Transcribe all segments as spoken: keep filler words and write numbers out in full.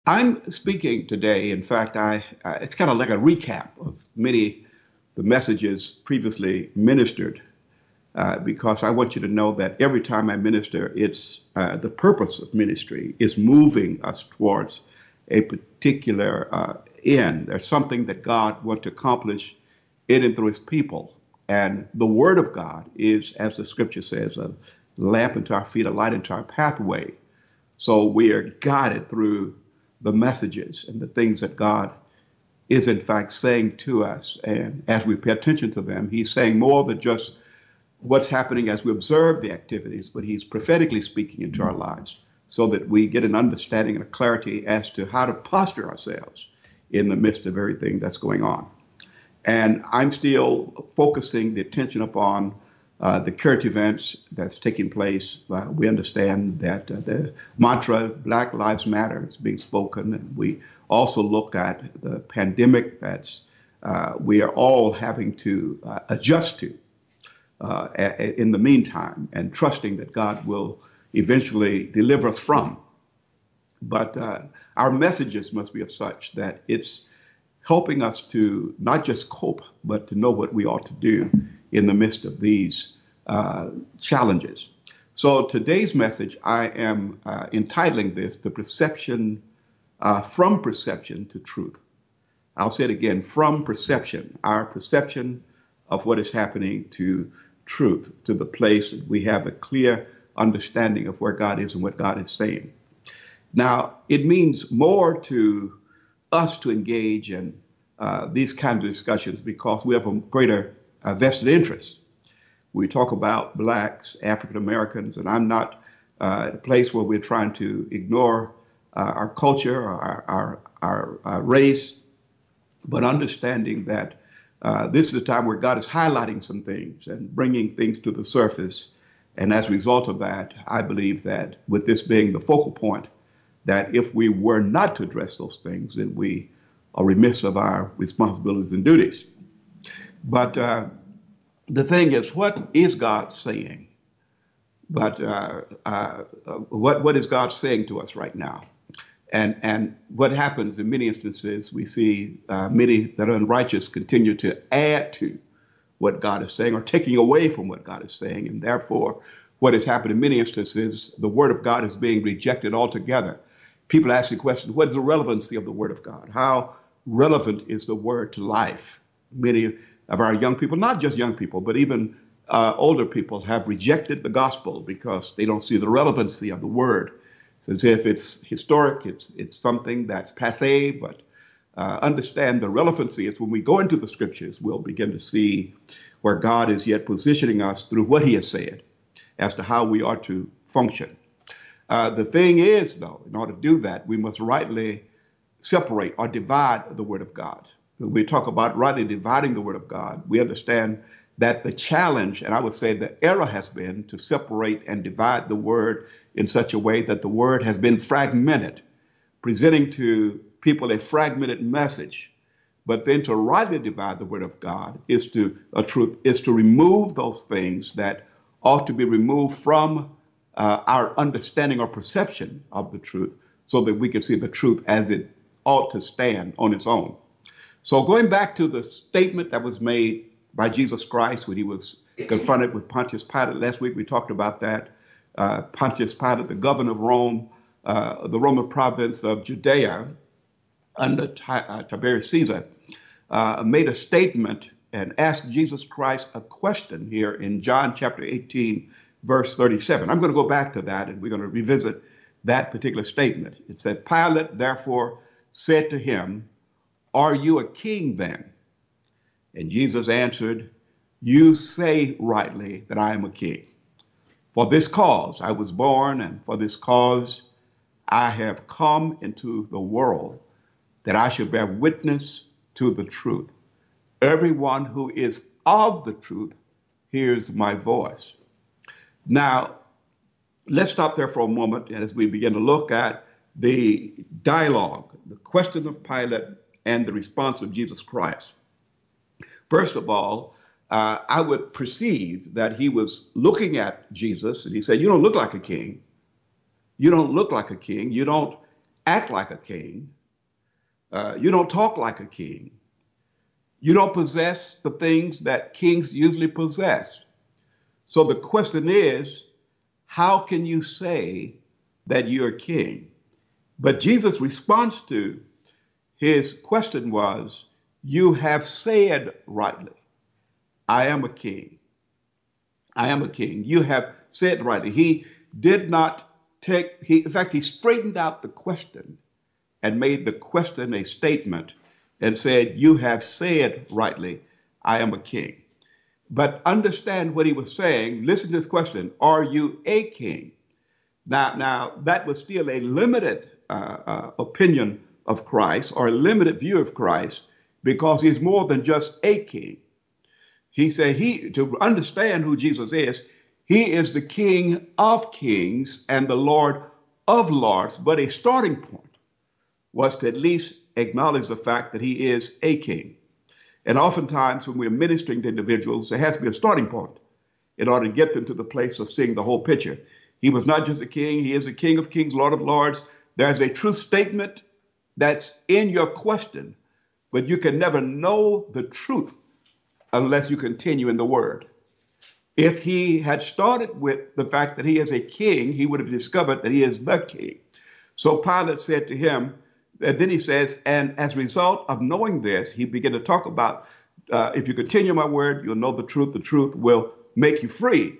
I'm speaking today. In fact, I uh, it's kind of like a recap of many the messages previously ministered, uh, because I want you to know that every time I minister, it's uh, the purpose of ministry is moving us towards a particular uh, end. There's something that God wants to accomplish in and through His people, and the Word of God is, as the Scripture says, a lamp unto our feet, a light into our pathway. So we are guided through the messages and the things that God is in fact saying to us. And as we pay attention to them, He's saying more than just what's happening as we observe the activities, but He's prophetically speaking into our lives so that we get an understanding and a clarity as to how to posture ourselves in the midst of everything that's going on. And I'm still focusing the attention upon uh, the current events that's taking place. Uh, we understand that uh, the mantra Black Lives Matter is being spoken, and we also look at the pandemic that's uh, we are all having to uh, adjust to uh, a- in the meantime, and trusting that God will eventually deliver us from. But uh, our messages must be of such that it's helping us to not just cope, but to know what we ought to do in the midst of these uh, challenges. So today's message, I am uh, entitling this The Perception, uh, From Perception to Truth. I'll say it again, from perception, our perception of what is happening, to truth, to the place that we have a clear understanding of where God is and what God is saying. Now, it means more to us to engage in uh, these kinds of discussions because we have a greater uh, vested interest. We talk about blacks, African Americans, and I'm not uh, at a place where we're trying to ignore uh, our culture, or our, our, our uh, race, but understanding that uh, this is a time where God is highlighting some things and bringing things to the surface. And as a result of that, I believe that with this being the focal point, that if we were not to address those things, then we are remiss of our responsibilities and duties. But uh, the thing is, what is God saying? But uh, uh, what what is God saying to us right now? And and what happens in many instances, we see uh, many that are unrighteous continue to add to what God is saying or taking away from what God is saying. And therefore, what has happened in many instances, the word of God is being rejected altogether. People ask the question, what is the relevancy of the word of God? How relevant is the word to life? Many of our young people, not just young people, but even uh, older people, have rejected the gospel because they don't see the relevancy of the word. It's as if it's historic, it's it's something that's passé, but uh, understand the relevancy is when we go into the scriptures, we'll begin to see where God is yet positioning us through what He has said as to how we are to function. Uh, the thing is, though, in order to do that, we must rightly separate or divide the Word of God. When we talk about rightly dividing the Word of God, we understand that the challenge, and I would say the error, has been to separate and divide the Word in such a way that the Word has been fragmented, presenting to people a fragmented message. But then to rightly divide the Word of God is to a truth is to remove those things that ought to be removed from uh, our understanding or perception of the truth, so that we can see the truth as it ought to stand on its own. So going back to the statement that was made by Jesus Christ when He was confronted with Pontius Pilate. Last week we talked about that. Uh, Pontius Pilate, the governor of Rome, uh, the Roman province of Judea under Ti- uh, Tiberius Caesar, uh, made a statement and asked Jesus Christ a question here in John chapter eighteen, verse thirty-seven. I'm going to go back to that and we're going to revisit that particular statement. It said, Pilate therefore said to him, "Are you a king then?" And Jesus answered, "You say rightly that I am a king. For this cause I was born, and for this cause I have come into the world, that I should bear witness to the truth. Everyone who is of the truth hears my voice." Now, let's stop there for a moment as we begin to look at the dialogue, the question of Pilate and the response of Jesus Christ. First of all, uh, I would perceive that he was looking at Jesus and he said, "You don't look like a king. You don't look like a king. You don't act like a king. Uh, you don't talk like a king. You don't possess the things that kings usually possess. So the question is, how can you say that you're a king? But Jesus' response to his question was, you have said rightly, I am a king. I am a king. You have said rightly. He did not take, he, in fact, he straightened out the question and made the question a statement and said, you have said rightly, I am a king. But understand what he was saying. Listen to this question. Are you a king? Now, now that was still a limited uh, uh, opinion of Christ, or a limited view of Christ, because he's more than just a king. He said he, to understand who Jesus is, he is the King of kings and the Lord of lords. But a starting point was to at least acknowledge the fact that he is a king. And oftentimes when we're ministering to individuals, there has to be a starting point in order to get them to the place of seeing the whole picture. He was not just a king, he is a King of kings, Lord of lords. There's a truth statement that's in your question, but you can never know the truth unless you continue in the word. If he had started with the fact that he is a king, he would have discovered that he is the king. So Pilate said to him, and then he says, and as a result of knowing this, he began to talk about, uh, if you continue my word, you'll know the truth. The truth will make you free.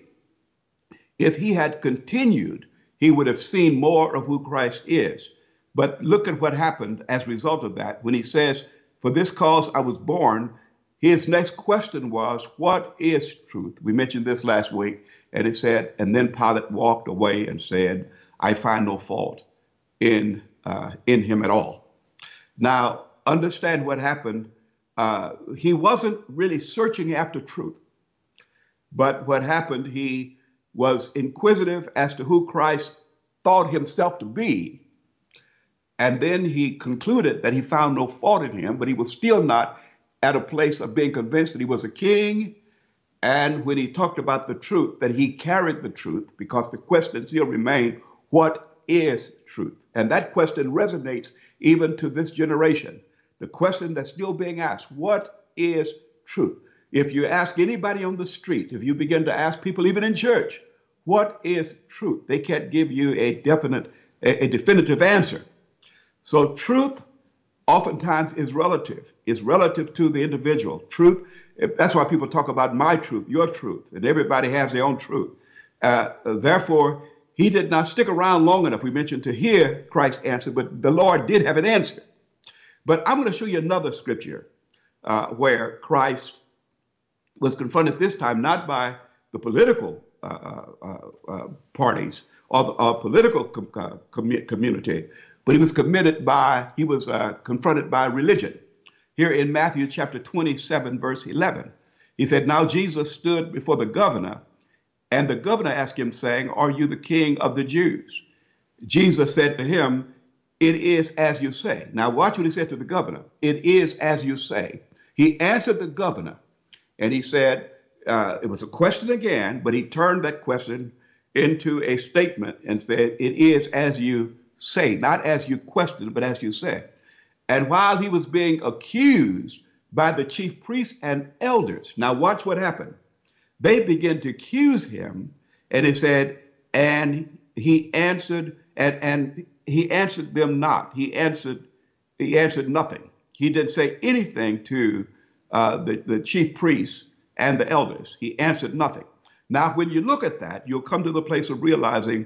If he had continued, he would have seen more of who Christ is. But look at what happened as a result of that. When he says, for this cause I was born, his next question was, what is truth? We mentioned this last week, and it said, and then Pilate walked away and said, I find no fault in uh, in him at all. Now, understand what happened. Uh, he wasn't really searching after truth, but what happened, he was inquisitive as to who Christ thought himself to be. And then he concluded that he found no fault in him, but he was still not at a place of being convinced that he was a king. And when he talked about the truth, that he carried the truth, because the question still remained, what is truth? And that question resonates even to this generation. The question that's still being asked, what is truth? If you ask anybody on the street, if you begin to ask people even in church, what is truth? They can't give you a definite, a, a definitive answer. So truth oftentimes is relative. It's relative to the individual. Truth, that's why people talk about my truth, your truth, and everybody has their own truth. Uh, therefore, he did not stick around long enough, we mentioned, to hear Christ's answer, but the Lord did have an answer. But I'm going to show you another scripture uh, where Christ was confronted this time not by the political uh, uh, uh, parties or the uh, political com- uh, com- community, but he was committed by, he was uh, confronted by religion. Here in Matthew chapter twenty-seven, verse eleven, he said, now Jesus stood before the governor, and the governor asked him, saying, are you the king of the Jews? Jesus said to him, it is as you say. Now watch what he said to the governor. It is as you say. He answered the governor, and he said, uh, it was a question again, but he turned that question into a statement and said, it is as you say, not as you question, but as you say. And while he was being accused by the chief priests and elders, now watch what happened. They began to accuse him, and he said, and he answered, and, and he answered them not. He answered, he answered nothing. He didn't say anything to uh, the, the chief priests and the elders. He answered nothing. Now, when you look at that, you'll come to the place of realizing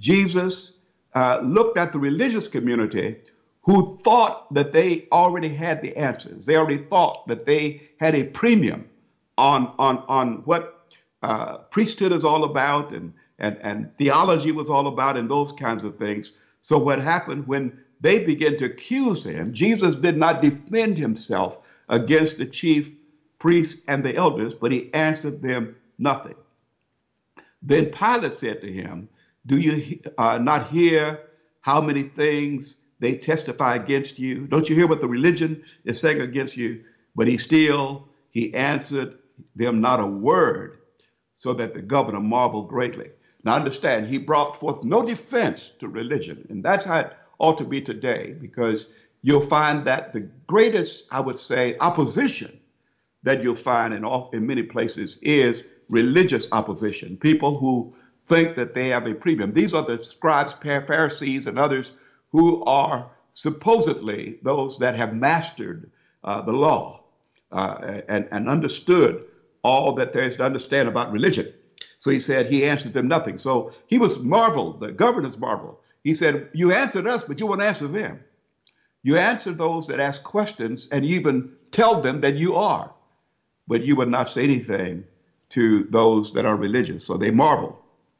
Jesus uh, looked at the religious community who thought that they already had the answers. They already thought that they had a premium on, on, on what uh, priesthood is all about and, and, and theology was all about and those kinds of things. So what happened when they began to accuse him, Jesus did not defend himself against the chief priests and the elders, but he answered them nothing. Then Pilate said to him, do you uh, not hear how many things they testify against you? Don't you hear what the religion is saying against you? But he still, he answered them not a word, so that the governor marveled greatly. Now understand, he brought forth no defense to religion. And that's how it ought to be today, because you'll find that the greatest, I would say, opposition that you'll find in all, in many places is religious opposition. People who think that they have a premium. These are the scribes, Pharisees, and others who are supposedly those that have mastered uh, the law uh, and, and understood all that there is to understand about religion. So he said he answered them nothing. So he was marveled, the governors marveled. He said, you answered us, but you won't answer them. You answer those that ask questions, and you even tell them that you are, but you would not say anything to those that are religious. So they marveled.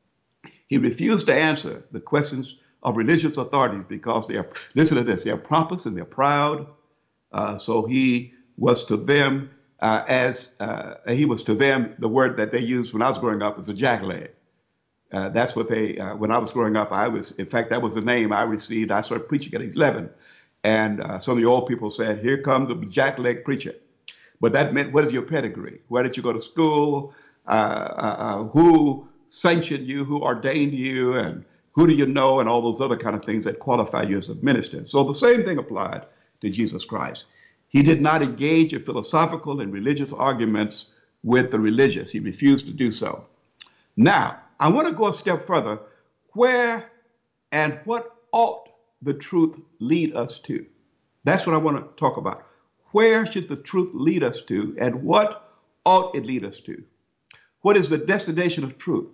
He refused to answer the questions of religious authorities because they are, listen to this, they are pompous and they're proud. Uh, so he was to them uh, as, uh, he was to them, the word that they used when I was growing up was a jackleg. Uh, that's what they, uh, when I was growing up, I was, in fact, that was the name I received. I started preaching at eleven. And uh, some of the old people said, here comes the jackleg preacher. But that meant, what is your pedigree? Where did you go to school? Uh, uh, uh, who sanctioned you? Who ordained you? And who do you know? And all those other kind of things that qualify you as a minister. So the same thing applied to Jesus Christ. He did not engage in philosophical and religious arguments with the religious. He refused to do so. Now, I want to go a step further. Where and what ought the truth lead us to? That's what I want to talk about. Where should the truth lead us to, and what ought it lead us to? What is the destination of truth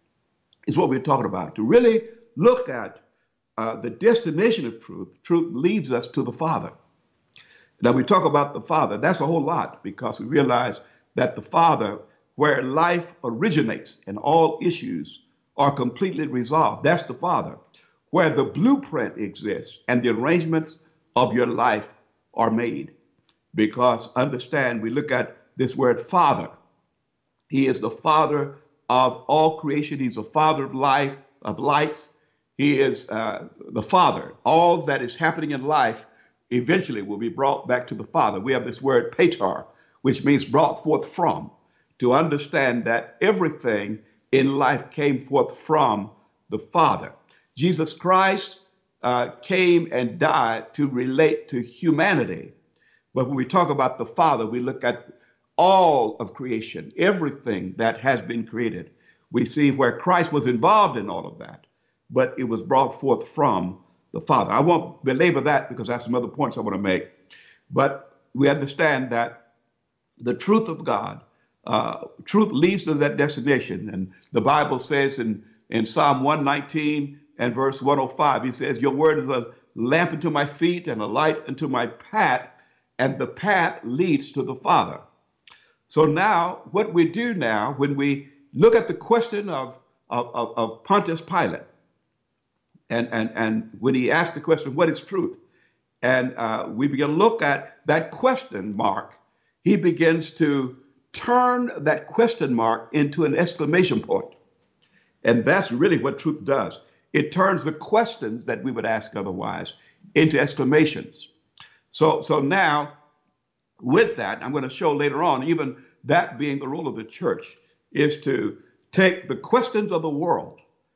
is what we're talking about. To really look at uh, the destination of truth, truth leads us to the Father. Now we talk about the Father, that's a whole lot, because we realize that the Father, where life originates and all issues are completely resolved, that's the Father. Where the blueprint exists and the arrangements of your life are made. Because understand, we look at this word Father. He is the Father of all creation. He's the Father of life, of lights. He is uh, the Father. All that is happening in life eventually will be brought back to the Father. We have this word pater, which means brought forth from, to understand that everything in life came forth from the Father. Jesus Christ uh, came and died to relate to humanity. But when we talk about the Father, we look at all of creation, everything that has been created. We see where Christ was involved in all of that, but it was brought forth from the Father. I won't belabor that because I have some other points I want to make. But we understand that the truth of God, uh, truth leads to that destination. And the Bible says in, in Psalm one nineteen and verse one oh five, he says, your word is a lamp unto my feet and a light unto my path, and the path leads to the Father. So now what we do now, when we look at the question of, of, of, of Pontius Pilate, and, and, and when he asked the question, what is truth? And uh, we begin to look at that question mark, he begins to turn that question mark into an exclamation point. And that's really what truth does. It turns the questions that we would ask otherwise into exclamations. So, so now, with that, I'm going to show later on, even that being the role of the church, is to take the questions of the world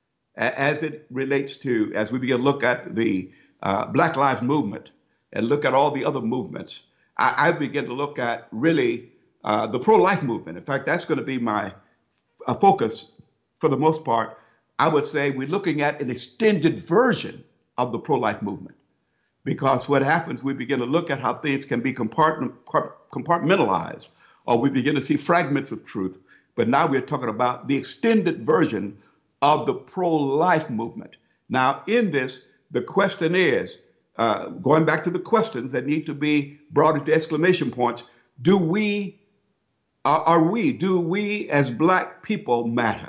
as it relates to, as we begin to look at the uh, Black Lives Movement and look at all the other movements, I, I begin to look at really uh, the pro-life movement. In fact, that's going to be my uh, focus for the most part. I would say we're looking at an extended version of the pro-life movement. Because what happens, we begin to look at how things can be compartmentalized, or we begin to see fragments of truth. But now we're talking about the extended version of the pro-life movement. Now, in this, the question is, uh, going back to the questions that need to be brought into exclamation points, do we, are, are we, do we as Black people matter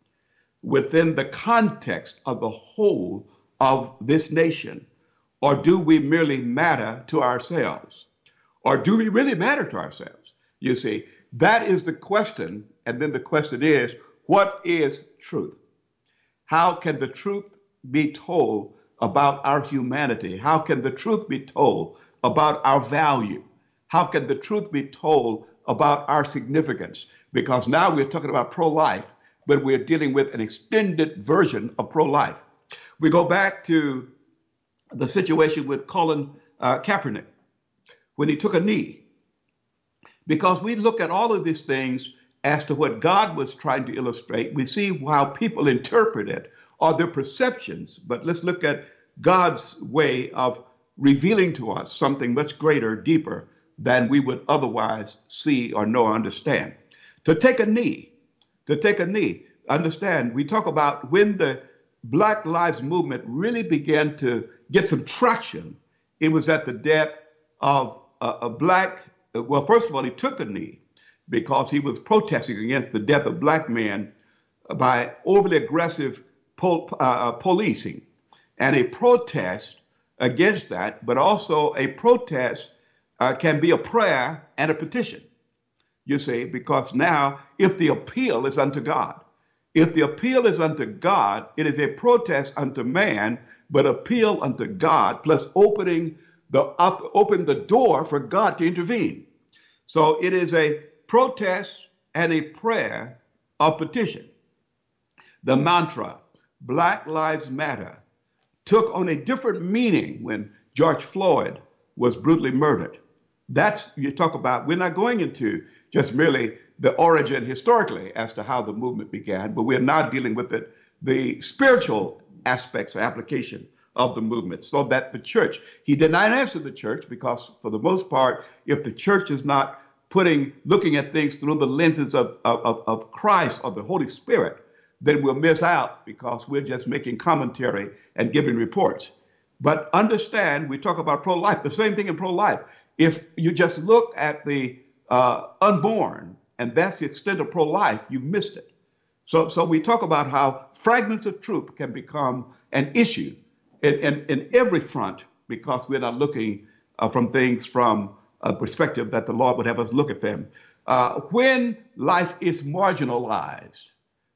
within the context of the whole of this nation? Or do we merely matter to ourselves? Or do we really matter to ourselves? You see, that is the question. And then the question is, what is truth? How can the truth be told about our humanity? How can the truth be told about our value? How can the truth be told about our significance? Because now we're talking about pro-life, but we're dealing with an extended version of pro-life. We go back to the situation with Colin uh, Kaepernick when he took a knee. Because we look at all of these things as to what God was trying to illustrate. We see how people interpret it or their perceptions, but let's look at God's way of revealing to us something much greater, deeper than we would otherwise see or know or understand. To take a knee, to take a knee, understand, we talk about when the Black Lives Movement really began to get some traction, it was at the death of a, a black, well, first of all, he took a knee because he was protesting against the death of black men by overly aggressive pol- uh, policing, and a protest against that, but also a protest uh, can be a prayer and a petition, you see, because now if the appeal is unto God, if the appeal is unto God, it is a protest unto man, but appeal unto God, plus opening the up, open the door for God to intervene. So it is a protest and a prayer of petition. The mantra, Black Lives Matter, took on a different meaning when George Floyd was brutally murdered. That's, you talk about, we're not going into just merely the origin historically as to how the movement began, but we're now dealing with it, the spiritual aspects or application of the movement, so that the church, he did not answer the church because for the most part, if the church is not putting, looking at things through the lenses of, of, of Christ or the Holy Spirit, then we'll miss out because we're just making commentary and giving reports. But understand, we talk about pro-life, the same thing in pro-life. If you just look at the uh, unborn, and that's the extent of pro-life, you missed it. So, so we talk about how fragments of truth can become an issue in, in, in every front because we're not looking uh, from things from a perspective that the Lord would have us look at them. Uh, when life is marginalized,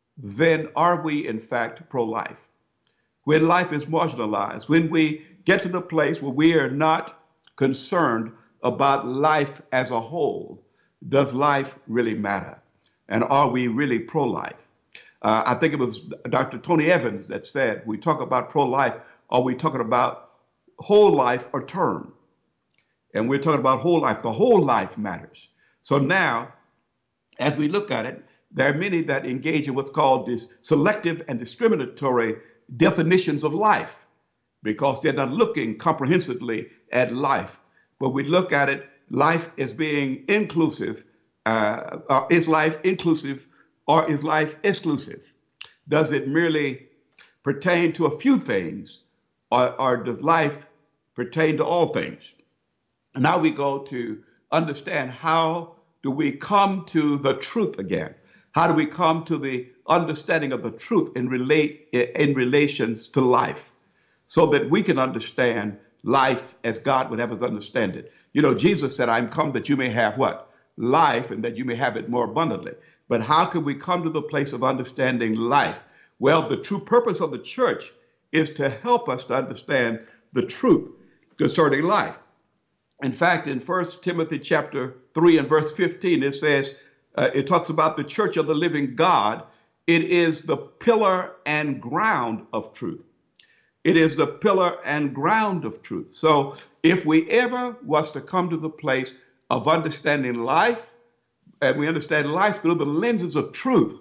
then are we in fact pro-life? When life is marginalized, when we get to the place where we are not concerned about life as a whole, does life really matter? And are we really pro-life? Uh, I think it was Doctor Tony Evans that said, we talk about pro-life, are we talking about whole life or term? And we're talking about whole life. The whole life matters. So now, as we look at it, there are many that engage in what's called this selective and discriminatory definitions of life because they're not looking comprehensively at life. But we look at it, life as being inclusive. Uh, uh, is life inclusive or is life exclusive? Does it merely pertain to a few things or, or does life pertain to all things? And now we go to understand how do we come to the truth again? How do we come to the understanding of the truth in relate in relations to life so that we can understand life as God would have us understand it? You know, Jesus said, I'm come that you may have what? Life, and that you may have it more abundantly. But how can we come to the place of understanding life? Well, the true purpose of the church is to help us to understand the truth concerning life. In fact, in First Timothy chapter three and verse fifteen, it says, uh, it talks about the church of the living God. It is the pillar and ground of truth. It is the pillar and ground of truth. So if we ever was to come to the place of understanding life, and we understand life through the lenses of truth,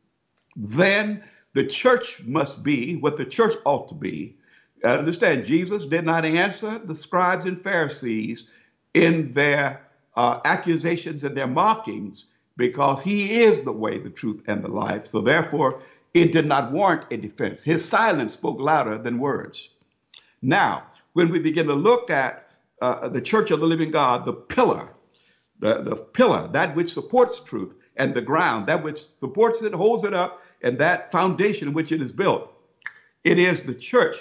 then the church must be what the church ought to be. Uh, understand, Jesus did not answer the scribes and Pharisees in their uh, accusations and their mockings because he is the way, the truth, and the life. So therefore, it did not warrant a defense. His silence spoke louder than words. Now, when we begin to look at uh, the church of the living God, the pillar, the, the pillar, that which supports truth, and the ground, that which supports it, holds it up, and that foundation in which it is built, it is the church.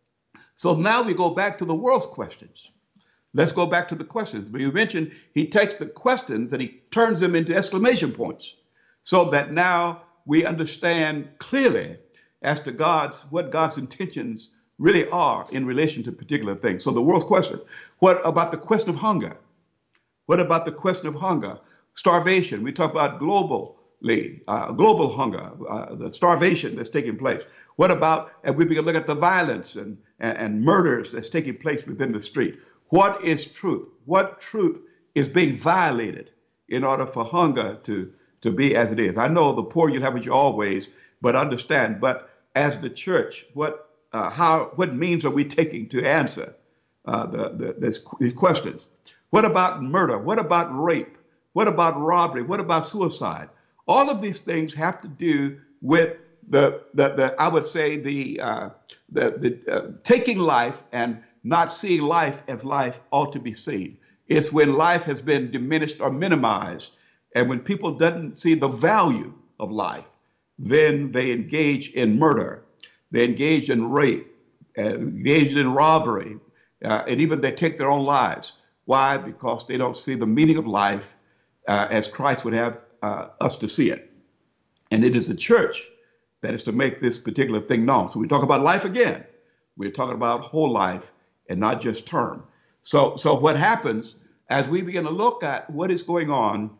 So now we go back to the world's questions. Let's go back to the questions. But you mentioned he takes the questions and he turns them into exclamation points so that now we understand clearly as to God's, what God's intentions really are in relation to particular things. So the world's question, what about the question of hunger? What about the question of hunger? Starvation. We talk about globally, uh, global hunger, uh, the starvation that's taking place. What about, and we begin to look at the violence and, and, and murders that's taking place within the street. What is truth? What truth is being violated in order for hunger to, to be as it is? I know the poor you'll have with you always, but understand, but as the church, what, uh, how, what means are we taking to answer uh, the, the, this, these questions? What about murder? What about rape? What about robbery? What about suicide? All of these things have to do with the, the, the I would say, the, uh, the, the uh, taking life and not seeing life as life ought to be seen. It's when life has been diminished or minimized. And when people doesn't see the value of life, then they engage in murder. They engage in rape, uh, engage in robbery, uh, and even they take their own lives. Why? Because they don't see the meaning of life uh, as Christ would have uh, us to see it. And it is the church that is to make this particular thing known. So we talk about life again. We're talking about whole life and not just term. So, so what happens as we begin to look at what is going on,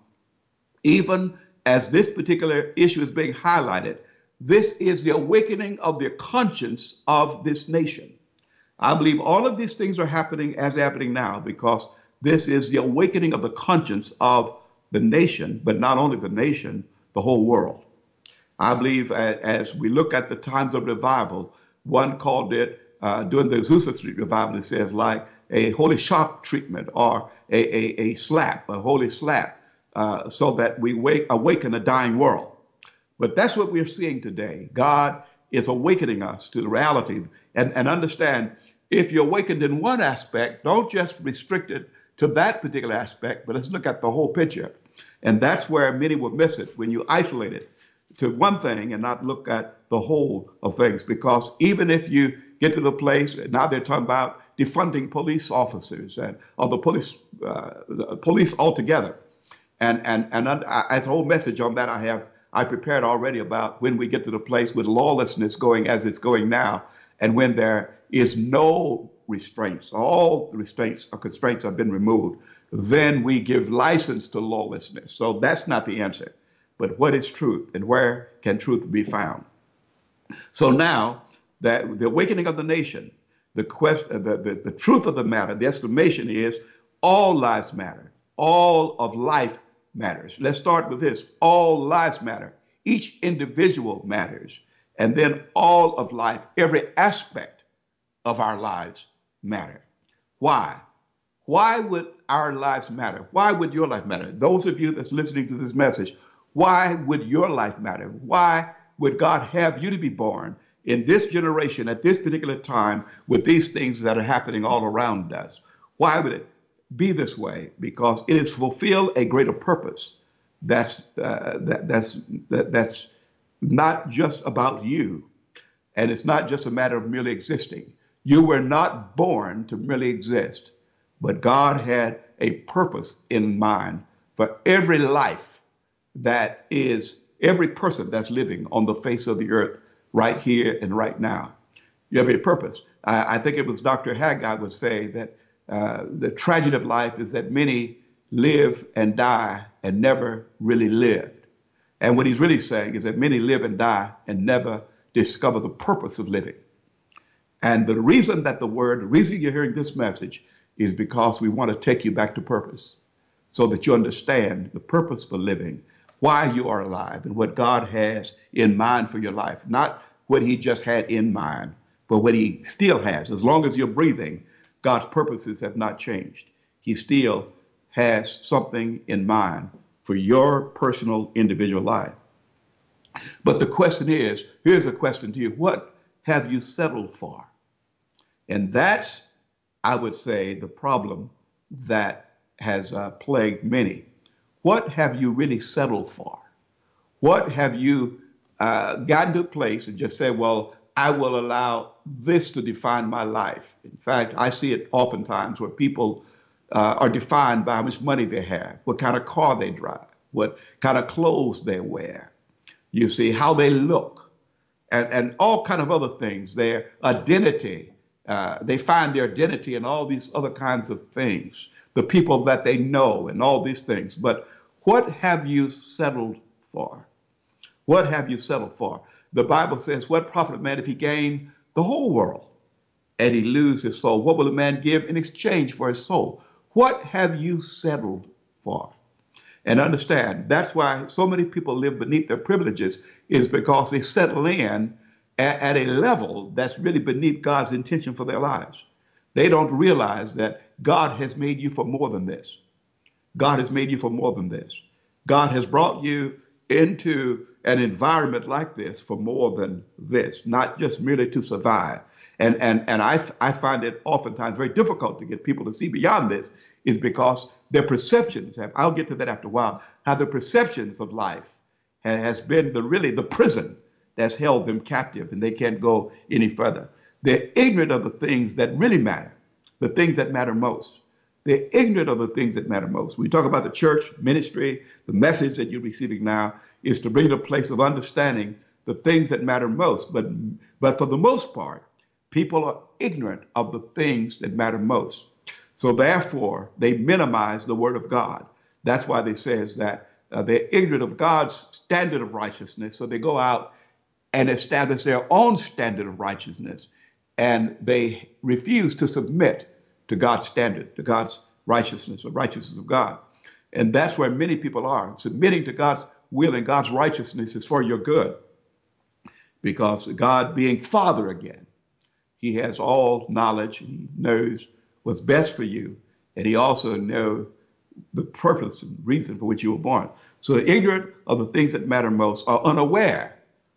even as this particular issue is being highlighted, this is the awakening of the conscience of this nation. I believe all of these things are happening as happening now because this is the awakening of the conscience of the nation, but not only the nation, the whole world. I believe as we look at the times of revival, one called it, uh, during the Azusa Street revival, it says like a holy shock treatment or a, a, a slap, a holy slap, uh, so that we wake, awaken a dying world. But that's what we're seeing today. God is awakening us to the reality. And, and understand, if you're awakened in one aspect, don't just restrict it to that particular aspect, but let's look at the whole picture. And that's where many will miss it when you isolate it to one thing and not look at the whole of things. Because even if you get to the place, now they're talking about defunding police officers and or the police, uh, the police altogether. And and and as a whole message on that, I have I prepared already about when we get to the place with lawlessness going as it's going now, and when there is no restraints, all the restraints or constraints have been removed, then we give license to lawlessness. So that's not the answer. But what is truth, and where can truth be found? So now that the awakening of the nation, the question, the, the, the truth of the matter, the exclamation is all lives matter. All of life matters. Let's start with this. All lives matter. Each individual matters. And then all of life, every aspect of our lives matter. Why? Why would our lives matter? Why would your life matter? Those of you that's listening to this message, why would your life matter? Why would God have you to be born in this generation at this particular time with these things that are happening all around us? Why would it be this way? Because it is to fulfill a greater purpose. That's uh, that, that's that, that's not just about you, and it's not just a matter of merely existing. You were not born to merely exist, but God had a purpose in mind for every life that is, every person that's living on the face of the earth right here and right now. You have a purpose. I, I think it was Doctor Haggai would say that uh, the tragedy of life is that many live and die and never really lived. And what he's really saying is that many live and die and never discover the purpose of living. And the reason that the word, the reason you're hearing this message is because we want to take you back to purpose so that you understand the purpose for living, why you are alive, and what God has in mind for your life. Not what he just had in mind, but what he still has. As long as you're breathing, God's purposes have not changed. He still has something in mind for your personal individual life. But the question is, here's a question to you. What have you settled for? And that's, I would say, the problem that has uh, plagued many. What have you really settled for? What have you uh, gotten to a place and just said, well, I will allow this to define my life? In fact, I see it oftentimes where people uh, are defined by how much money they have, what kind of car they drive, what kind of clothes they wear, you see, how they look, and, and all kind of other things, their identity. Uh, they find their identity in all these other kinds of things, the people that they know and all these things. But what have you settled for? What have you settled for? The Bible says, what profit a man if he gain the whole world and he lose his soul? What will a man give in exchange for his soul? What have you settled for? And understand, that's why so many people live beneath their privileges, is because they settle in at, at a level that's really beneath God's intention for their lives. They don't realize that God has made you for more than this. God has made you for more than this. God has brought you into an environment like this for more than this, not just merely to survive. And, and, and I, I find it oftentimes very difficult to get people to see beyond this, is because their perceptions have, I'll get to that after a while, how the perceptions of life has been the really the prison that's held them captive, and they can't go any further. They're ignorant of the things that really matter, the things that matter most. They're ignorant of the things that matter most. We talk about the church ministry. The message that you're receiving now is to bring to a place of understanding the things that matter most. But, but for the most part, people are ignorant of the things that matter most. So therefore, they minimize the word of God. That's why they says that uh, they're ignorant of God's standard of righteousness. So they go out and establish their own standard of righteousness, and they refuse to submit to God's standard, to God's righteousness, or righteousness of God. And that's where many people are. Submitting to God's will and God's righteousness is for your good, because God, being Father again, he has all knowledge. He knows what's best for you, and he also knows the purpose and reason for which you were born. So the ignorant of the things that matter most are unaware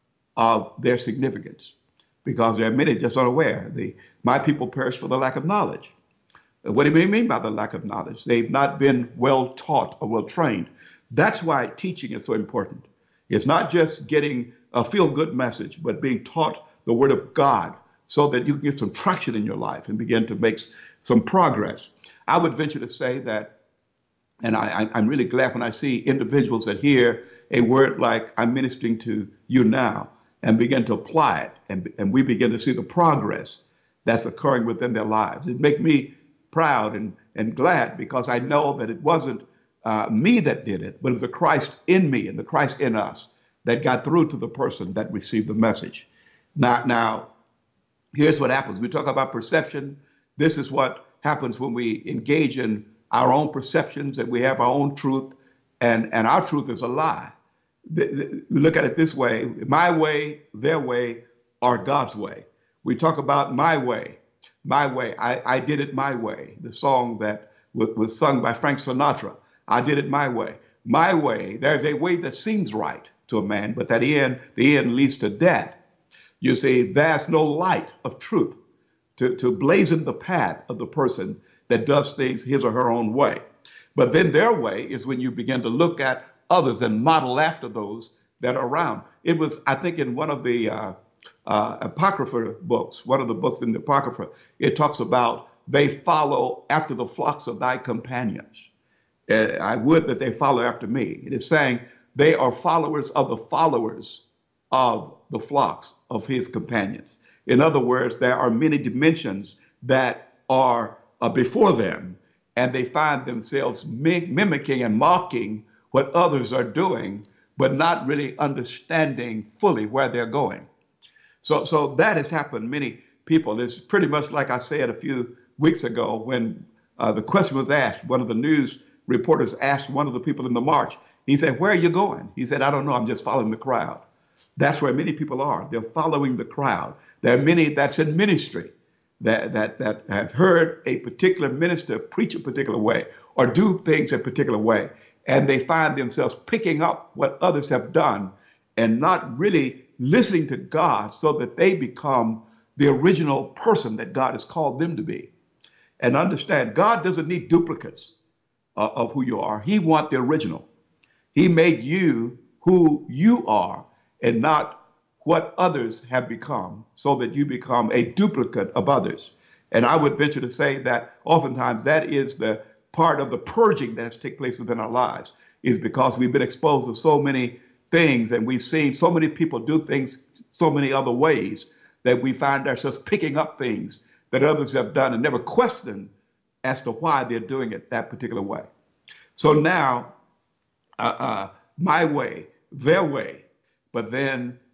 of their significance, because there are many just unaware. The, my people perish for the lack of knowledge. What do you mean by the lack of knowledge? They've not been well taught or well trained. That's why teaching is so important. It's not just getting a feel-good message, but being taught the word of God so that you can get some traction in your life and begin to make some progress. I would venture to say that, and I, I'm really glad when I see individuals that hear a word like I'm ministering to you now and begin to apply it, and, and we begin to see the progress that's occurring within their lives. It makes me proud and, and glad, because I know that it wasn't uh, me that did it, but it was the Christ in me and the Christ in us that got through to the person that received the message. Now, now, here's what happens. We talk about perception. This is what happens when we engage in our own perceptions, and we have our own truth, and, and our truth is a lie. The, the, we look at it this way: my way, their way, or God's way. We talk about my way, my way. I, I did it my way. The song that was, was sung by Frank Sinatra. I did it my way. My way. There's a way that seems right to a man, but that end, the end leads to death. You see, there's no light of truth to, to blazon the path of the person that does things his or her own way. But then their way is when you begin to look at others and model after those that are around. It was, I think, in one of the uh, uh, Apocrypha books, one of the books in the Apocrypha, it talks about they follow after the flocks of thy companions. Uh, I would that they follow after me. It is saying they are followers of the followers of the flocks of his companions. In other words, there are many dimensions that are uh, before them, and they find themselves mi- mimicking and mocking what others are doing, but not really understanding fully where they're going. So, so that has happened. Many people, it's pretty much like I said a few weeks ago when uh, the question was asked. One of the news reporters asked one of the people in the march. He said, "Where are you going?" He said, "I don't know. I'm just following the crowd." That's where many people are. They're following the crowd. There are many that's in ministry that, that, that have heard a particular minister preach a particular way or do things a particular way, and they find themselves picking up what others have done and not really listening to God so that they become the original person that God has called them to be. And understand, God doesn't need duplicates uh, of who you are. He wants the original. He made you who you are and not what others have become, so that you become a duplicate of others. And I would venture to say that oftentimes that is the part of the purging that has taken place within our lives, is because we've been exposed to so many things and we've seen so many people do things so many other ways that we find ourselves picking up things that others have done and never questioned as to why they're doing it that particular way. So now, uh, uh, my way, their way, but then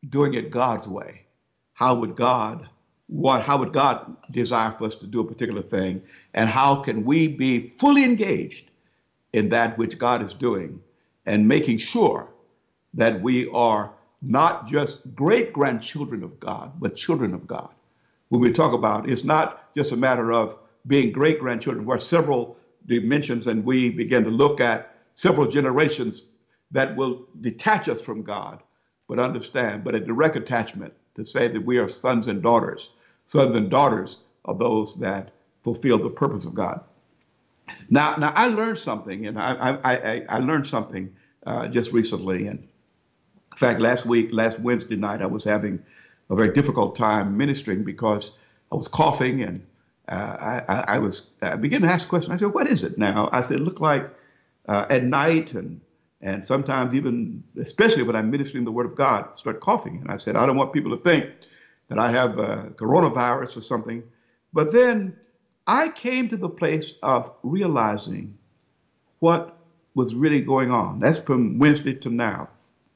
doing it God's way. How would God want, how would God desire for us to do a particular thing? And how can we be fully engaged in that which God is doing and making sure that we are not just great grandchildren of God, but children of God? When we talk about, it's not just a matter of being great grandchildren, where several dimensions, and we begin to look at several generations that will detach us from God, but understand, but a direct attachment to say that we are sons and daughters, sons and daughters of those that fulfill the purpose of God. Now, now I learned something, and I, I, I, I learned something uh, just recently. And in fact, last week, last Wednesday night, I was having a very difficult time ministering because I was coughing, and uh, I, I was I began to ask questions. I said, "What is it now?" I said, "It looked like uh, at night, and and sometimes even, especially when I'm ministering the Word of God, I start coughing." And I said, "I don't want people to think that I have uh, coronavirus or something." But then I came to the place of realizing what was really going on. That's from Wednesday to now.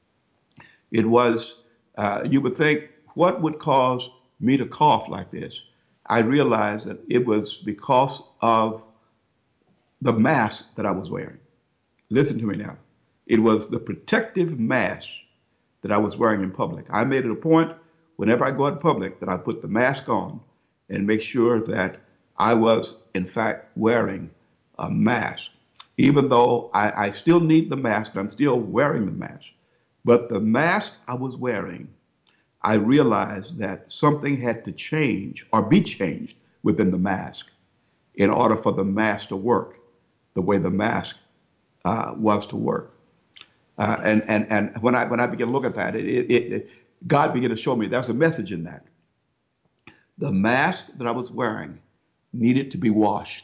It was, uh, you would think, what would cause me to cough like this? I realized that it was because of the mask that I was wearing. Listen to me now. It was the protective mask that I was wearing in public. I made it a point whenever I go out in public that I put the mask on and make sure that I was, in fact, wearing a mask. Even though I, I still need the mask, I'm still wearing the mask. But the mask I was wearing, I realized that something had to change or be changed within the mask in order for the mask to work the way the mask uh, was to work. Uh, and and and when I when I began to look at that, it, it, it God began to show me there's a message in that. The mask that I was wearing needed to be washed,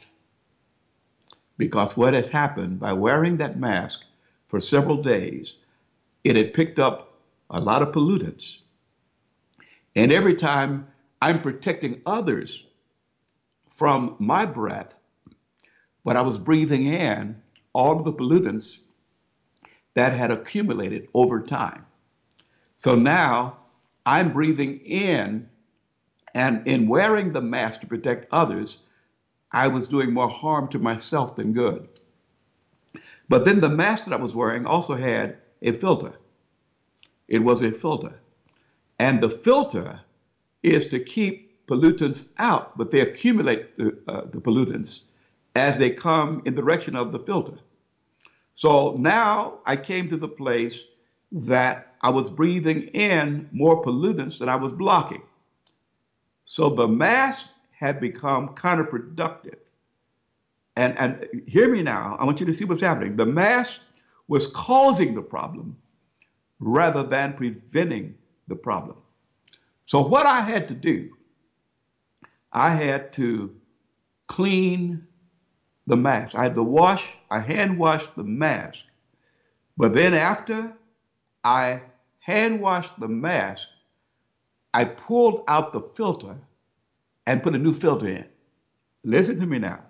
because what had happened by wearing that mask for several days, it had picked up a lot of pollutants. And every time I'm protecting others from my breath, but I was breathing in all of the pollutants that had accumulated over time. So now I'm breathing in, and in wearing the mask to protect others, I was doing more harm to myself than good. But then the mask that I was wearing also had a filter. It was a filter. And the filter is to keep pollutants out, but they accumulate the, uh, the pollutants as they come in the direction of the filter. So now I came to the place that I was breathing in more pollutants than I was blocking. So the mask had become counterproductive. And, and hear me now, I want you to see what's happening. The mask was causing the problem rather than preventing the problem. So what I had to do, I had to clean the mask. I had to wash, I hand washed the mask. But then after I hand washed the mask, I pulled out the filter and put a new filter in. Listen to me now.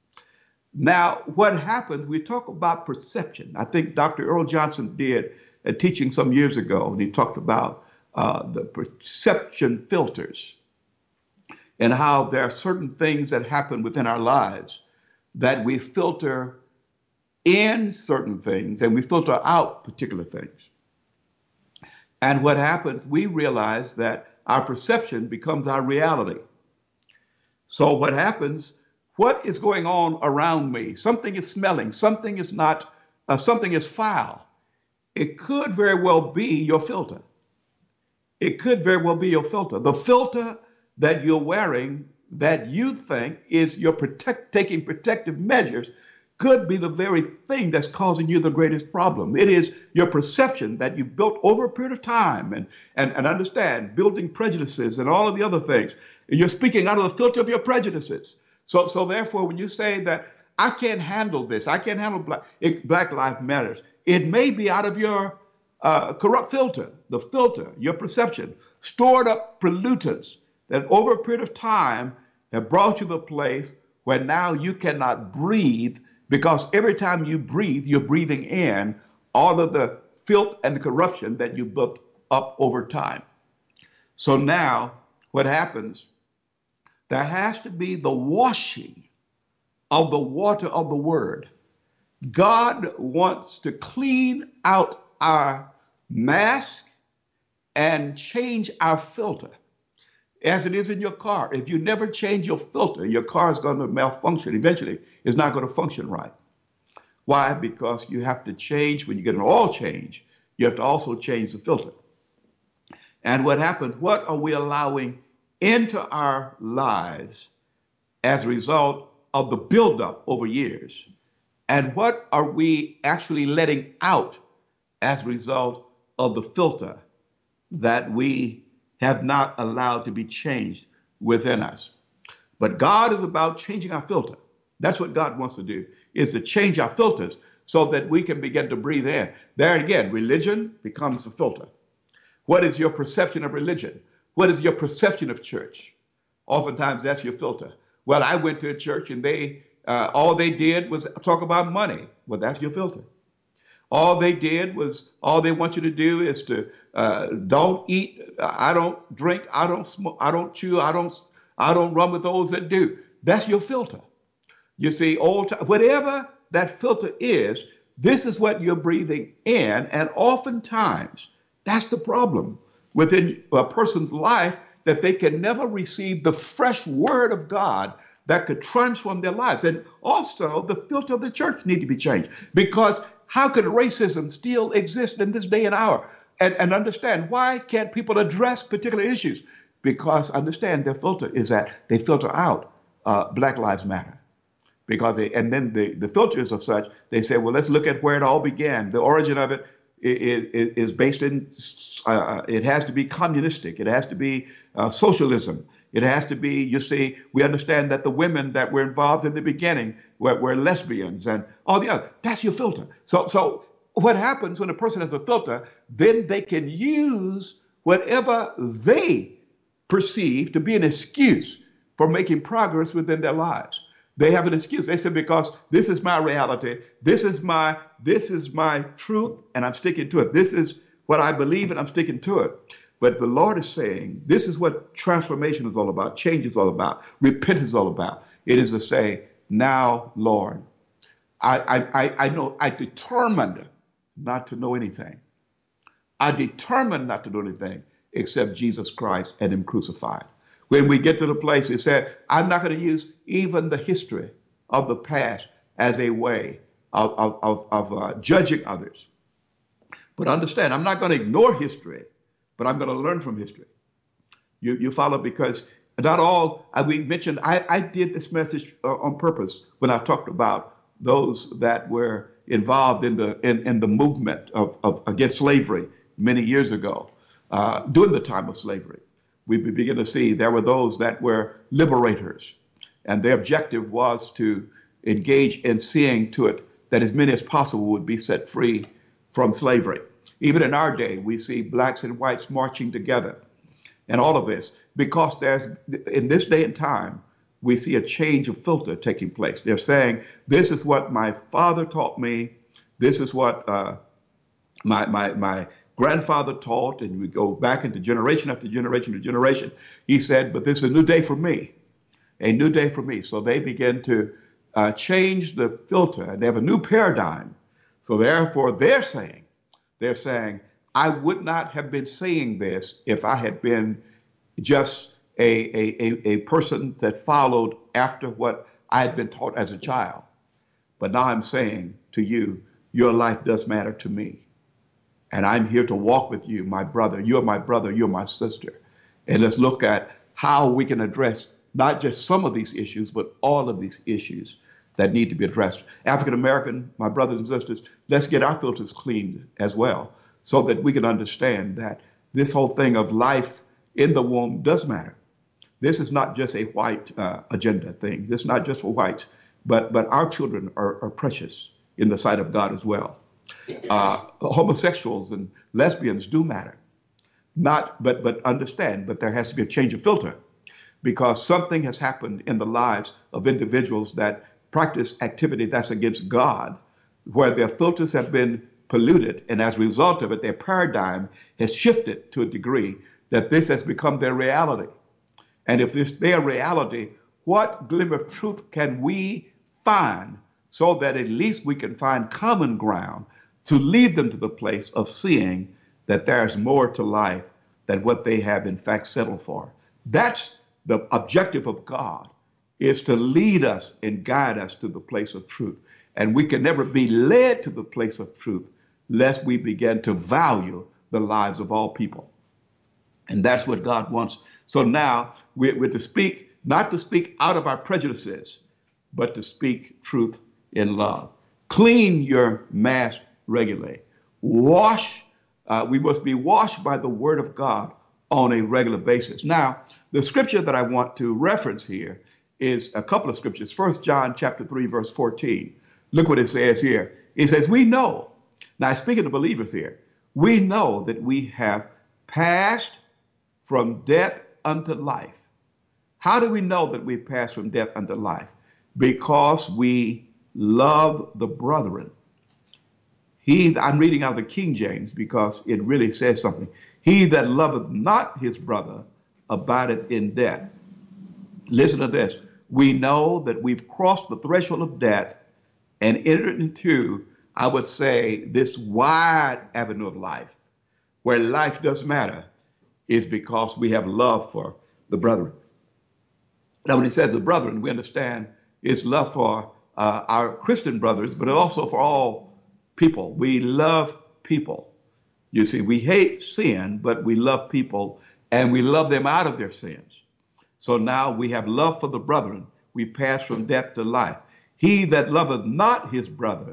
Now, what happens, we talk about perception. I think Doctor Earl Johnson did a teaching some years ago, and he talked about uh, the perception filters and how there are certain things that happen within our lives that we filter in certain things and we filter out particular things. And what happens, we realize that our perception becomes our reality. So what happens, what is going on around me? Something is smelling, something is not, uh, something is foul. It could very well be your filter. It could very well be your filter. The filter that you're wearing that you think is your protect, taking protective measures could be the very thing that's causing you the greatest problem. It is your perception that you built over a period of time, and, and, and understand, building prejudices and all of the other things. You're speaking out of the filter of your prejudices. So, so therefore, when you say that I can't handle this, I can't handle Black, it, Black Lives Matters, it may be out of your uh, corrupt filter, the filter, your perception, stored up pollutants that over a period of time have brought you to the place where now you cannot breathe, because every time you breathe, you're breathing in all of the filth and corruption that you built up over time. So now what happens, there has to be the washing of the water of the word. God wants to clean out our mask and change our filter. As it is in your car, if you never change your filter, your car is going to malfunction. Eventually, it's not going to function right. Why? Because you have to change, when you get an oil change, you have to also change the filter. And what happens, what are we allowing into our lives as a result of the buildup over years? And what are we actually letting out as a result of the filter that we have not allowed to be changed within us? But God is about changing our filter. That's what God wants to do, is to change our filters so that we can begin to breathe in. There again, religion becomes a filter. What is your perception of religion? What is your perception of church? Oftentimes that's your filter. Well, I went to a church and they uh, all they did was talk about money. Well, that's your filter. All they did was, all they want you to do is to uh, don't eat, I don't drink, I don't smoke, I don't chew, I don't, I don't run with those that do. That's your filter. You see, old time, whatever that filter is, this is what you're breathing in. And oftentimes, that's the problem within a person's life, that they can never receive the fresh word of God that could transform their lives. And also, the filter of the church need to be changed, because how could racism still exist in this day and hour? And, and understand, why can't people address particular issues? Because understand, their filter is that they filter out uh, Black Lives Matter. Because they, and then the, the filters of such, they say, well, let's look at where it all began. The origin of it is, is based in, uh, it has to be communistic. It has to be uh, socialism. It has to be, you see, we understand that the women that were involved in the beginning were, were lesbians and all the other. That's your filter. So, so what happens when a person has a filter, then they can use whatever they perceive to be an excuse for making progress within their lives. They have an excuse. They say, because this is my reality, this is my, this is my truth, and I'm sticking to it. This is what I believe, and I'm sticking to it. But the Lord is saying, this is what transformation is all about, change is all about, repentance is all about. It is to say, now, Lord, I, I, I know, I determined not to know anything. I determined not to do anything except Jesus Christ and Him crucified. When we get to the place, He said, I'm not going to use even the history of the past as a way of, of, of, of uh, judging others. But understand, I'm not going to ignore history, but I'm going to learn from history. You, you follow? Because not all, uh, we mentioned, I, I did this message uh, on purpose when I talked about those that were involved in the in, in the movement of, of against slavery many years ago, uh, during the time of slavery. We begin to see there were those that were liberators, and their objective was to engage in seeing to it that as many as possible would be set free from slavery. Even in our day, we see blacks and whites marching together and all of this, because there's, in this day and time, we see a change of filter taking place. They're saying, this is what my father taught me. This is what uh, my, my, my grandfather taught, and we go back into generation after generation to generation. He said, but this is a new day for me, a new day for me. So they begin to uh, change the filter, and they have a new paradigm. So therefore, they're saying, they're saying, I would not have been saying this if I had been just a, a, a, a person that followed after what I had been taught as a child. But now I'm saying to you, your life does matter to me. And I'm here to walk with you, my brother. You're my brother, you're my sister. And let's look at how we can address not just some of these issues, but all of these issues that need to be addressed. African American, my brothers and sisters, let's get our filters cleaned as well, so that we can understand that this whole thing of life in the womb does matter. This is not just a white uh, agenda thing. This is not just for whites, but, but our children are, are precious in the sight of God as well. Uh, homosexuals and lesbians do matter. Not, but, but understand, but there has to be a change of filter, because something has happened in the lives of individuals that practice activity that's against God, where their filters have been polluted. And as a result of it, their paradigm has shifted to a degree that this has become their reality. And if this is their reality, what glimmer of truth can we find so that at least we can find common ground to lead them to the place of seeing that there's more to life than what they have in fact settled for? That's the objective of God, is to lead us and guide us to the place of truth. And we can never be led to the place of truth lest we begin to value the lives of all people. And that's what God wants. So now we're, we're to speak, not to speak out of our prejudices, but to speak truth in love. Clean your mask regularly. Wash, uh, we must be washed by the word of God on a regular basis. Now, the scripture that I want to reference here is a couple of scriptures. First John chapter three, verse fourteen. Look what it says here. It says, we know, now speaking to believers here, we know that we have passed from death unto life. How do we know that we passed from death unto life? Because we love the brethren. He, I'm reading out of the King James because it really says something. He that loveth not his brother abideth in death. Listen to this. We know that we've crossed the threshold of death and entered into, I would say, this wide avenue of life where life does matter, is because we have love for the brethren. Now, when he says the brethren, we understand it's love for uh, our Christian brothers, but also for all people. We love people. You see, we hate sin, but we love people, and we love them out of their sins. So now we have love for the brethren. We pass from death to life. He that loveth not his brother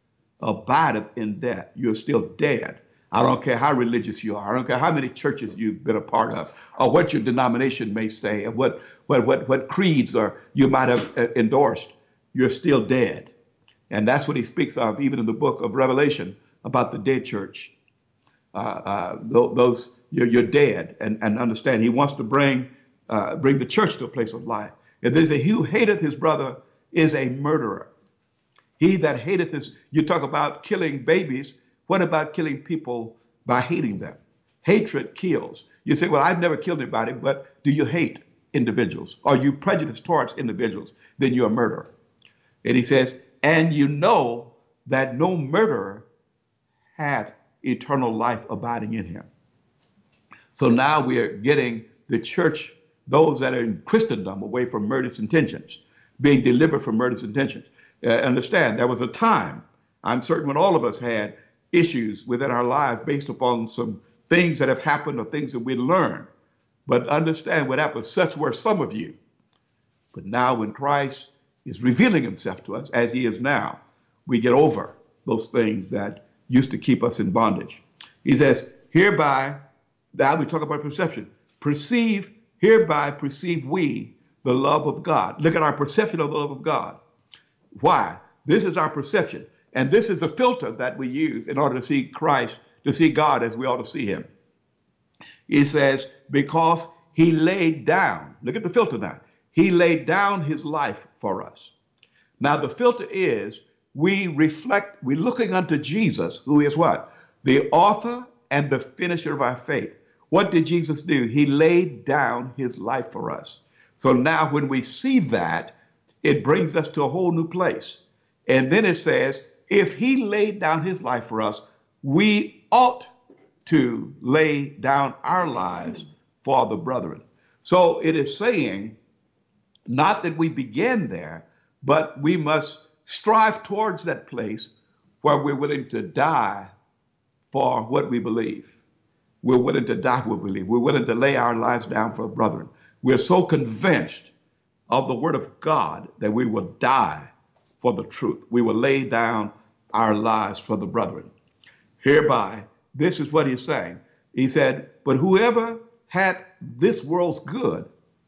abideth in death. You're still dead. I don't care how religious you are. I don't care how many churches you've been a part of, or what your denomination may say, or what what what what creeds or you might have endorsed. You're still dead. And that's what he speaks of even in the book of Revelation about the dead church. Uh, uh, those you're, you're dead, and, and understand he wants to bring uh, bring the church to a place of life. If there's a he who hateth his brother is a murderer. He that hateth his, you talk about killing babies. What about killing people by hating them? Hatred kills. You say, well, I've never killed anybody, but do you hate individuals? Are you prejudiced towards individuals? Then you're a murderer. And he says, and you know that no murderer had eternal life abiding in him. So now we are getting the church, those that are in Christendom, away from murderous intentions, being delivered from murderous intentions. Uh, understand, there was a time, I'm certain when all of us had issues within our lives based upon some things that have happened or things that we learned. But understand what happened, such were some of you. But now when Christ is revealing himself to us, as he is now, we get over those things that used to keep us in bondage. He says, hereby, now we talk about perception, perceive, hereby perceive we the love of God. Look at our perception of the love of God. Why? This is our perception. And this is the filter that we use in order to see Christ, to see God as we ought to see him. He says, because he laid down, look at the filter now. He laid down his life for us. Now the filter is, we reflect, we're looking unto Jesus, who is what? The author and the finisher of our faith. What did Jesus do? He laid down his life for us. So now when we see that, it brings us to a whole new place. And then it says, if he laid down his life for us, we ought to lay down our lives for the brethren. So it is saying, not that we begin there, but we must strive towards that place where we're willing to die for what we believe. We're willing to die for what we believe. We're willing to lay our lives down for brethren. We're so convinced of the word of God that we will die for the truth. We will lay down our lives for the brethren. Hereby, this is what he's saying. He said, but whoever hath this world's good,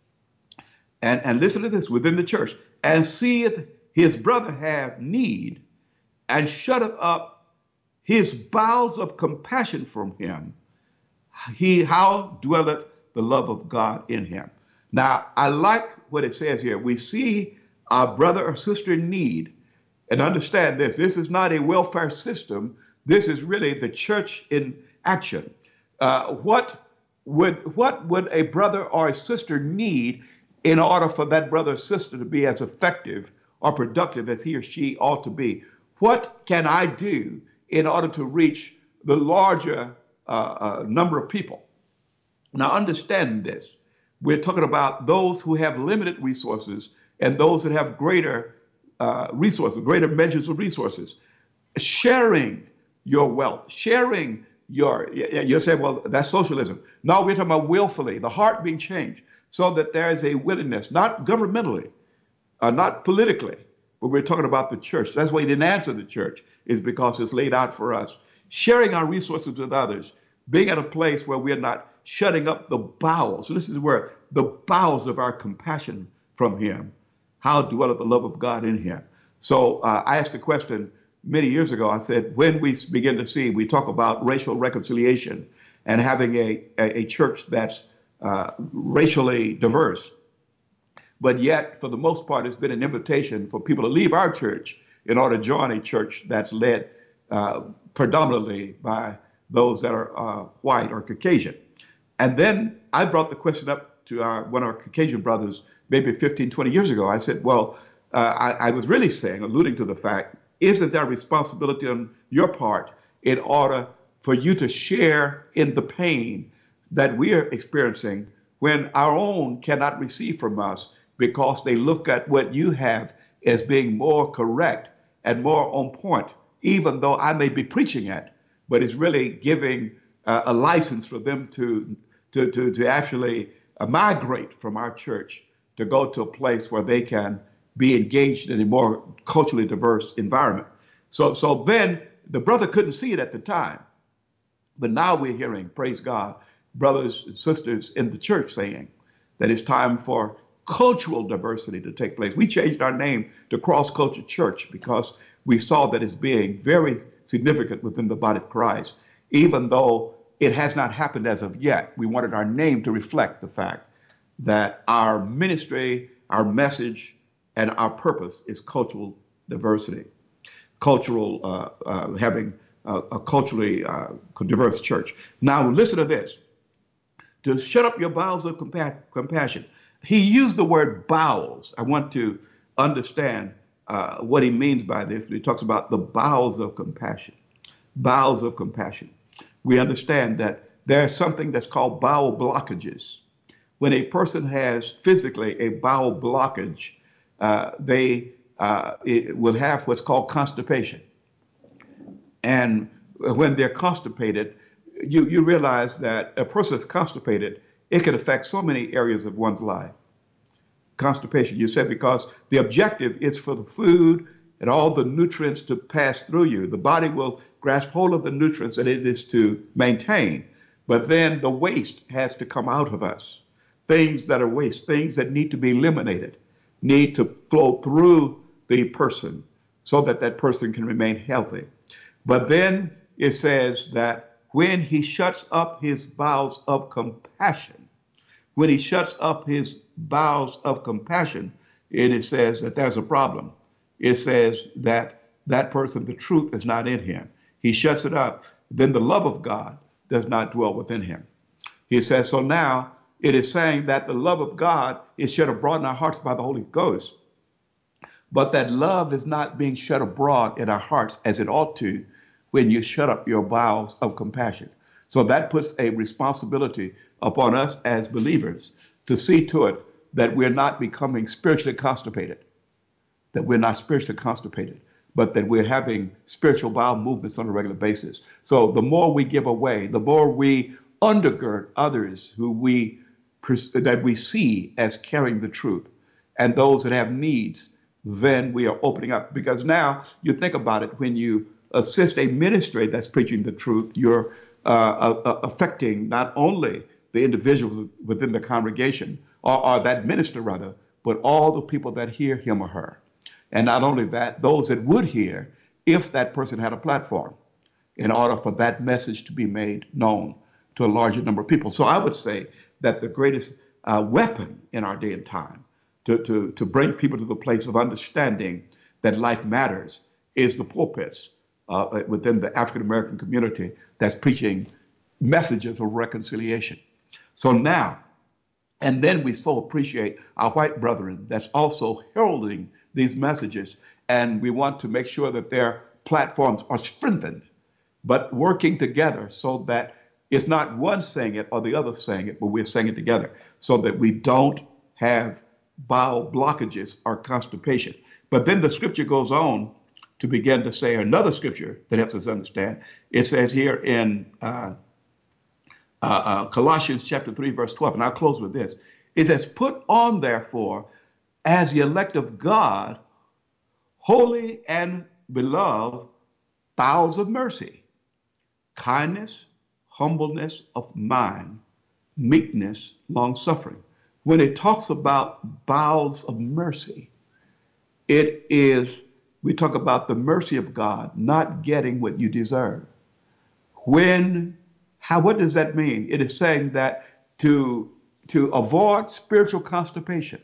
and, and listen to this, within the church, and seeth his brother have need, and shutteth up his bowels of compassion from him, he, how dwelleth the love of God in him? Now, I like what it says here. We see our brother or sister in need. And understand this, this is not a welfare system This is really the church in action. Uh, what would what would a brother or a sister need in order for that brother or sister to be as effective or productive as he or she ought to be? What can I do in order to reach the larger uh, uh, number of people? Now, understand this. We're talking about those who have limited resources and those that have greater uh, resources, greater measures of resources. Sharing your wealth, sharing your, you say, well, that's socialism. No, we're talking about willfully, the heart being changed so that there is a willingness, not governmentally, uh, not politically, but we're talking about the church. That's why he didn't answer the church, is because it's laid out for us. Sharing our resources with others, being at a place where we're not shutting up the bowels. So this is where the bowels of our compassion from him. How dwelleth the love of God in him? So uh, I asked the question many years ago. I said, when we begin to see, we talk about racial reconciliation and having a, a, a church that's uh, racially diverse, but yet for the most part, it's been an invitation for people to leave our church in order to join a church that's led uh, predominantly by those that are uh, white or Caucasian. And then I brought the question up to our, one of our Caucasian brothers maybe fifteen, twenty years ago. I said, well, uh, I, I was really saying, alluding to the fact, isn't there a responsibility on your part in order for you to share in the pain that we are experiencing when our own cannot receive from us because they look at what you have as being more correct and more on point, even though I may be preaching it, but it's really giving uh, a license for them to, to, to, to actually uh, migrate from our church to go to a place where they can be engaged in a more culturally diverse environment. So, so then the brother couldn't see it at the time, but now we're hearing, praise God, brothers and sisters in the church saying that it's time for cultural diversity to take place. We changed our name to Cross Culture Church because we saw that as being very significant within the body of Christ, even though it has not happened as of yet. We wanted our name to reflect the fact that our ministry, our message, and our purpose is cultural diversity, cultural, uh, uh, having a, a culturally uh, diverse church. Now, listen to this. To shut up your bowels of compa- compassion. He used the word bowels. I want to understand uh, what he means by this. He talks about the bowels of compassion, bowels of compassion. We understand that there's something that's called bowel blockages. When a person has physically a bowel blockage, uh, they uh, it will have what's called constipation. And when they're constipated, you, you realize that a person that's constipated, it can affect so many areas of one's life. Constipation, you said, because the objective is for the food and all the nutrients to pass through you. The body will grasp hold of the nutrients that it is to maintain, but then the waste has to come out of us. Things that are waste, things that need to be eliminated, need to flow through the person so that that person can remain healthy. But then it says that when he shuts up his bowels of compassion, when he shuts up his bowels of compassion, and it says that there's a problem. It says that that person, the truth is not in him. He shuts it up. Then the love of God does not dwell within him. He says, so now it is saying that the love of God is shed abroad in our hearts by the Holy Ghost. But that love is not being shed abroad in our hearts as it ought to when you shut up your bowels of compassion. So that puts a responsibility upon us as believers to see to it that we're not becoming spiritually constipated, that we're not spiritually constipated, but that we're having spiritual bowel movements on a regular basis. So the more we give away, the more we undergird others who we that we see as carrying the truth, and those that have needs, then we are opening up. Because now you think about it, when you assist a ministry that's preaching the truth, you're uh, uh, affecting not only the individuals within the congregation, or, or that minister rather, but all the people that hear him or her. And not only that, those that would hear if that person had a platform in order for that message to be made known to a larger number of people. So I would say that the greatest uh, weapon in our day and time to, to, to bring people to the place of understanding that life matters is the pulpits uh, within the African American community that's preaching messages of reconciliation. So now, and then we so appreciate our white brethren that's also heralding these messages, and we want to make sure that their platforms are strengthened, but working together so that it's not one saying it or the other saying it, but we're saying it together so that we don't have bowel blockages or constipation. But then the scripture goes on to begin to say another scripture that helps us understand. It says here in uh, uh, uh, Colossians chapter three, verse twelve, and I'll close with this. It says, put on, therefore, as the elect of God, holy and beloved, bowels of mercy, kindness, humbleness of mind, meekness, long suffering. When it talks about bowels of mercy, it is, we talk about the mercy of God, not getting what you deserve. When, how, what does that mean? It is saying that to, to avoid spiritual constipation,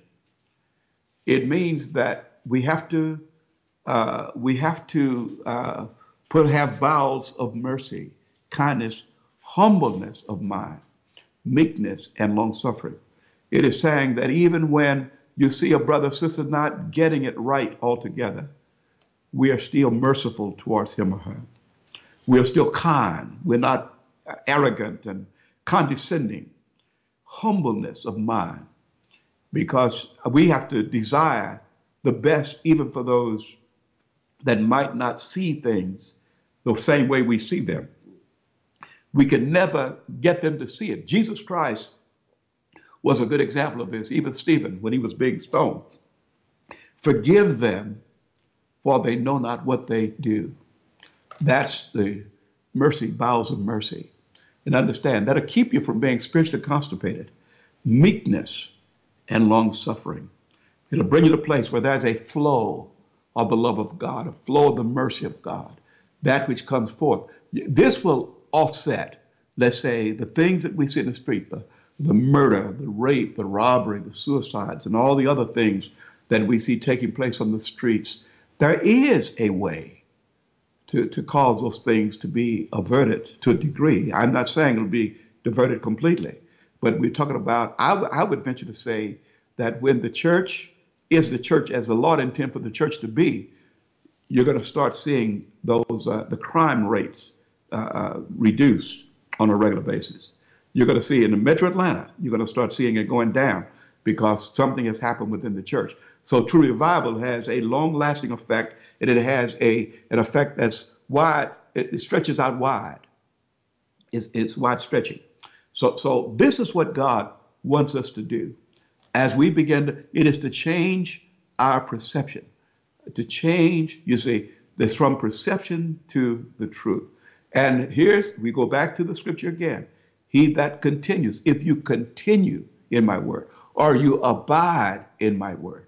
it means that we have to, uh, we have to uh, put, have bowels of mercy, kindness, humbleness of mind, meekness, and long suffering. It is saying that even when you see a brother or sister not getting it right altogether, we are still merciful towards him or her. We are still kind. We're not arrogant and condescending. Humbleness of mind, because we have to desire the best even for those that might not see things the same way we see them. We can never get them to see it. Jesus Christ was a good example of this. Even Stephen, when he was being stoned, forgive them, for they know not what they do. That's the mercy, bowels of mercy. And understand, that'll keep you from being spiritually constipated. Meekness and long suffering. It'll bring you to a place where there's a flow of the love of God, a flow of the mercy of God, that which comes forth. This will offset, let's say, the things that we see in the street, the, the murder, the rape, the robbery, the suicides, and all the other things that we see taking place on the streets. There is a way to, to cause those things to be averted to a degree. I'm not saying it'll be diverted completely, but we're talking about, I, w- I would venture to say that when the church is the church as the Lord intended for the church to be, you're going to start seeing those uh, the crime rates uh, uh, reduced on a regular basis. You're going to see in the Metro Atlanta, you're going to start seeing it going down because something has happened within the church. So true revival has a long-lasting effect, and it has a an effect that's wide. It, it stretches out wide. It's, it's wide stretching. So, so this is what God wants us to do. As we begin to, it is to change our perception. To change, you see, this from perception to the truth. And here's, we go back to the scripture again. He that continues, if you continue in my word, or you abide in my word.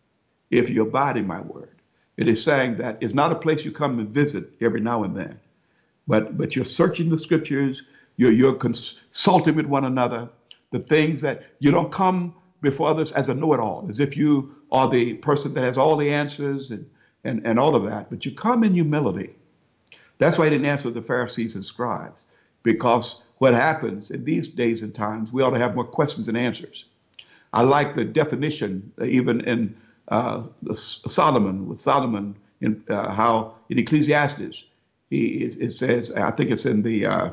If you abide in my word. It is saying that it's not a place you come and visit every now and then, but but you're searching the scriptures, you're, you're consulting with one another, the things that you don't come before others as a know-it-all, as if you are the person that has all the answers and, and, and all of that, but you come in humility. That's why he didn't answer the Pharisees and scribes, because what happens in these days and times, we ought to have more questions than answers. I like the definition, even in uh, Solomon, with Solomon, in uh, how in Ecclesiastes, he it, it says, I think it's in the uh,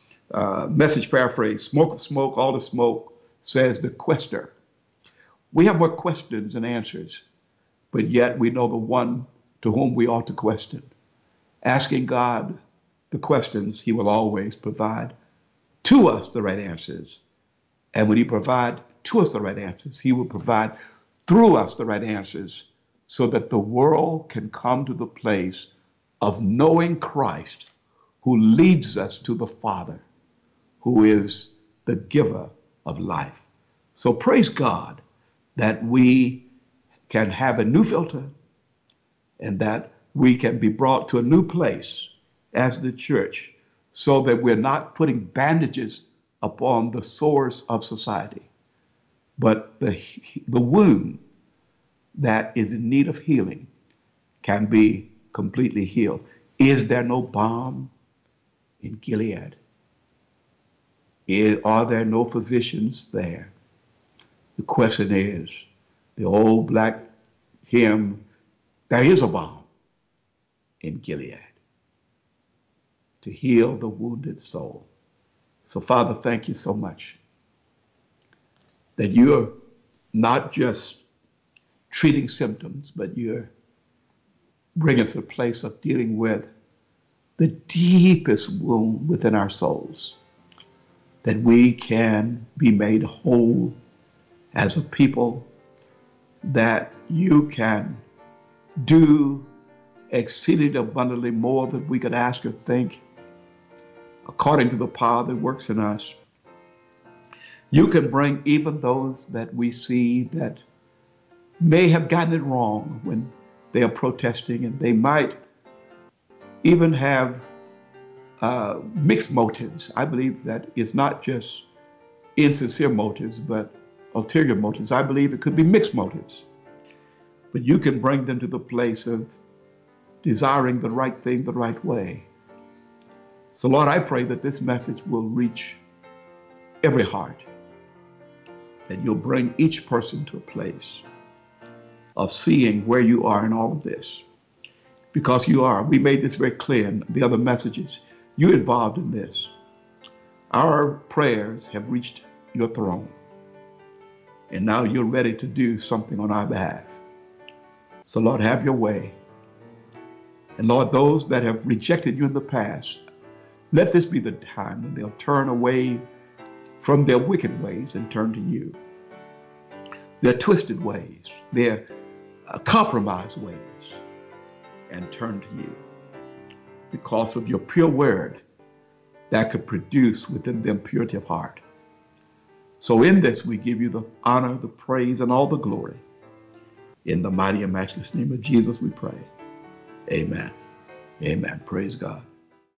uh, Message paraphrase, smoke of smoke, all the smoke, says the quester. We have more questions than answers, but yet we know the one to whom we ought to question. Asking God the questions, he will always provide to us the right answers. And when he provides to us the right answers, he will provide through us the right answers so that the world can come to the place of knowing Christ, who leads us to the Father, who is the giver of life. So praise God that we can have a new filter and that we can be brought to a new place as the church so that we're not putting bandages upon the sores of society, but the, the wound that is in need of healing can be completely healed Is there no balm in Gilead? Is, are there no physicians there? The question is, the old black hymn, there is a balm in Gilead to heal the wounded soul. So, Father, thank you so much that you're not just treating symptoms, but you're bringing us to a place of dealing with the deepest wound within our souls, that we can be made whole as a people, that you can do exceeding abundantly more than we could ask or think, according to the power that works in us. You can bring even those that we see that may have gotten it wrong when they are protesting, and they might even have uh, mixed motives. I believe that it's not just insincere motives, but ulterior motives. I believe it could be mixed motives. But you can bring them to the place of desiring the right thing the right way. So, Lord, I pray that this message will reach every heart, that you'll bring each person to a place of seeing where you are in all of this. Because you are. We made this very clear in the other messages. You're involved in this. Our prayers have reached your throne. And now you're ready to do something on our behalf. So, Lord, have your way. And Lord, those that have rejected you in the past, let this be the time when they'll turn away from their wicked ways and turn to you. Their twisted ways, their uh, compromised ways, and turn to you because of your pure word that could produce within them purity of heart. So in this, we give you the honor, the praise, and all the glory. In the mighty and matchless name of Jesus, we pray. Amen. Amen. Praise God.